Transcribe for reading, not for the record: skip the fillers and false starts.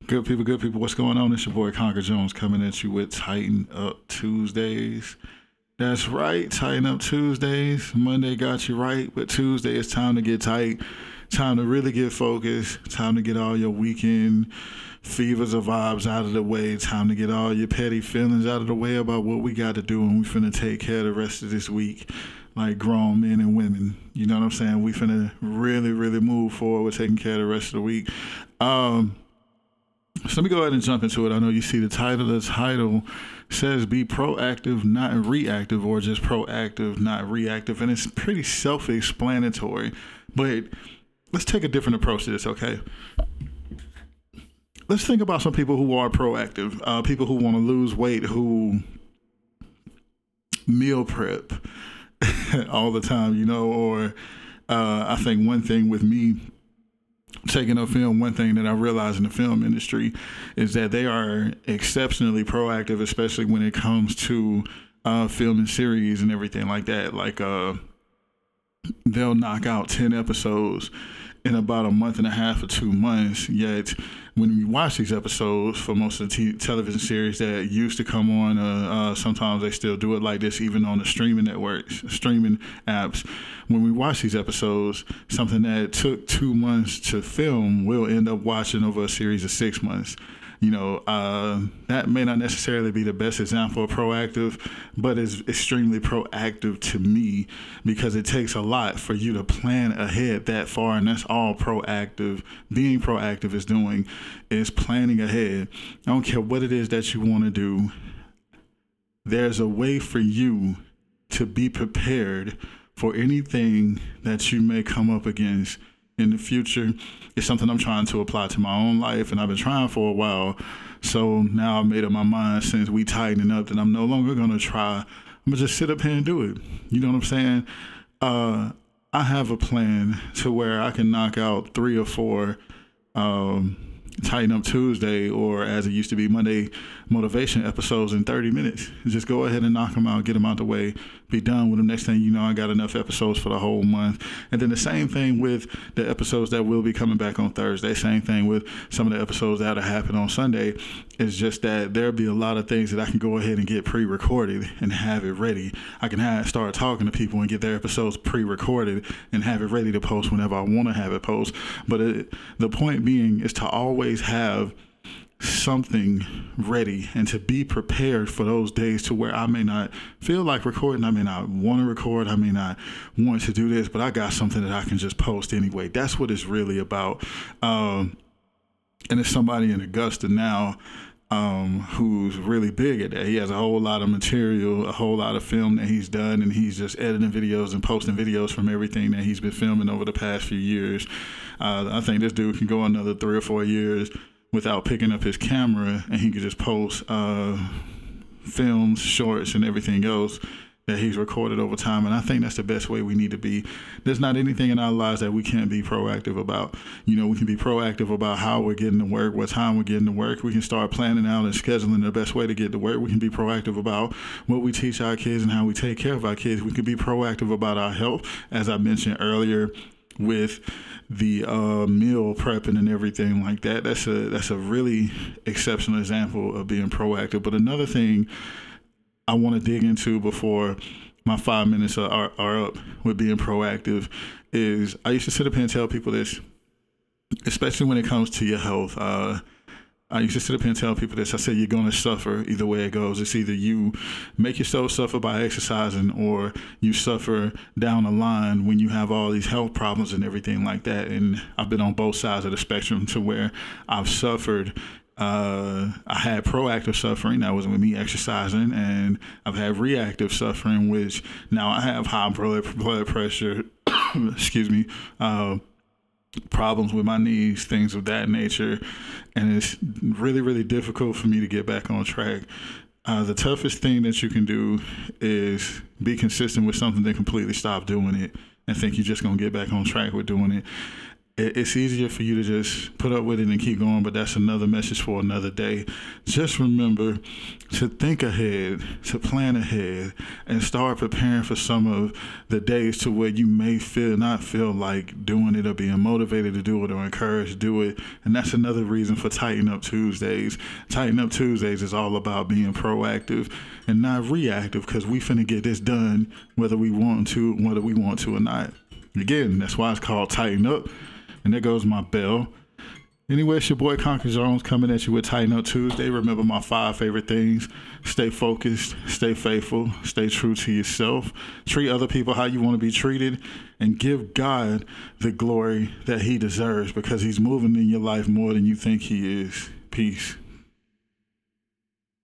Good people. What's going on? It's your boy Conker Jones coming at you with Tighten Up Tuesdays. That's right, Tighten Up Tuesdays. Monday got you right, but Tuesday it's time to get tight. Time to really get focused. Time to get all your weekend fevers or vibes out of the way. Time to get all your petty feelings out of the way about what we got to do and we finna take care of the rest of this week like grown men and women. You know what I'm saying? We finna really move forward with taking care of the rest of the week. So let me go ahead and jump into it. I know you see the title. The title says be proactive, not reactive, or just proactive, not reactive. And it's pretty self-explanatory. But let's take a different approach to this, okay? Let's think about some people who are proactive, people who want to lose weight, who meal prep all the time, or I think one thing with me taking up film, one thing that I realized in the film industry is that they are exceptionally proactive, especially when it comes to filming series and everything like that. Like they'll knock out 10 episodes in about a month and a half or 2 months. Yet when we watch these episodes for most of the television series that used to come on, sometimes they still do it like this, even on the streaming networks, streaming apps. When we watch these episodes, something that took 2 months to film, we'll end up watching over a series of 6 months. That may not necessarily be the best example of proactive, but it's extremely proactive to me because it takes a lot for you to plan ahead that far, and that's all proactive. Being proactive is planning ahead. I don't care what it is that you want to do. There's a way for you to be prepared for anything that you may come up against in the future. It's something I'm trying to apply to my own life, and I've been trying for a while. So now I've made up my mind since we tightening up that I'm no longer going to try. I'm going to just sit up here and do it. You know what I'm saying? I have a plan to where I can knock out 3 or 4 Tighten Up Tuesday, or as it used to be, Monday motivation episodes in 30 minutes. Just go ahead and knock them out, get them out the way, be done with them. Next thing you know, I got enough episodes for the whole month. And then the same thing with the episodes that will be coming back on Thursday. Same thing with some of the episodes that'll happen on Sunday. It's just that there'll be a lot of things that I can go ahead and get pre-recorded and have it ready. I can start talking to people and get their episodes pre-recorded and have it ready to post whenever I want to have it post. But the point being is to always have something ready and to be prepared for those days to where I may not feel like recording, I may not want to record, I may not want to do this, but I got something that I can just post anyway. That's what it's really about. And it's somebody in Augusta now who's really big at that. He has a whole lot of material, a whole lot of film that he's done, and he's just editing videos and posting videos from everything that he's been filming over the past few years. I think this dude can go another 3 or 4 years without picking up his camera, and he could just post films, shorts, and everything else that he's recorded over time. And I think that's the best way we need to be. There's not anything in our lives that we can't be proactive about. We can be proactive about how we're getting to work, what time we're getting to work. We can start planning out and scheduling the best way to get to work. We can be proactive about what we teach our kids and how we take care of our kids. We can be proactive about our health, as I mentioned earlier, with the meal prepping and everything like that. That's a really exceptional example of being proactive. But another thing I want to dig into before my 5 minutes are up with being proactive is I used to sit up here and tell people this, especially when it comes to your health. I used to sit up here and tell people this. I said, you're going to suffer either way it goes. It's either you make yourself suffer by exercising, or you suffer down the line when you have all these health problems and everything like that. And I've been on both sides of the spectrum to where I've suffered. I had proactive suffering, that was with me exercising, and I've had reactive suffering, which now I have high blood pressure, excuse me, problems with my knees, things of that nature, and it's really difficult for me to get back on track. The toughest thing that you can do is be consistent with something, then completely stop doing it and think you're just going to get back on track with doing it. it's easier for you to just put up with it and keep going, but that's another message for another day. Just remember to think ahead, to plan ahead, and start preparing for some of the days to where you may not feel like doing it or being motivated to do it or encouraged to do it. And that's another reason for Tighten Up Tuesdays. Tighten Up Tuesdays is all about being proactive and not reactive, because we finna get this done whether we want to or not. Again, that's why it's called Tighten Up. And there goes my bell. Anyway, it's your boy Conker Jones coming at you with Tighten Up Tuesday. Remember my 5 favorite things. Stay focused, stay faithful, stay true to yourself. Treat other people how you want to be treated, and give God the glory that he deserves, because he's moving in your life more than you think he is. Peace.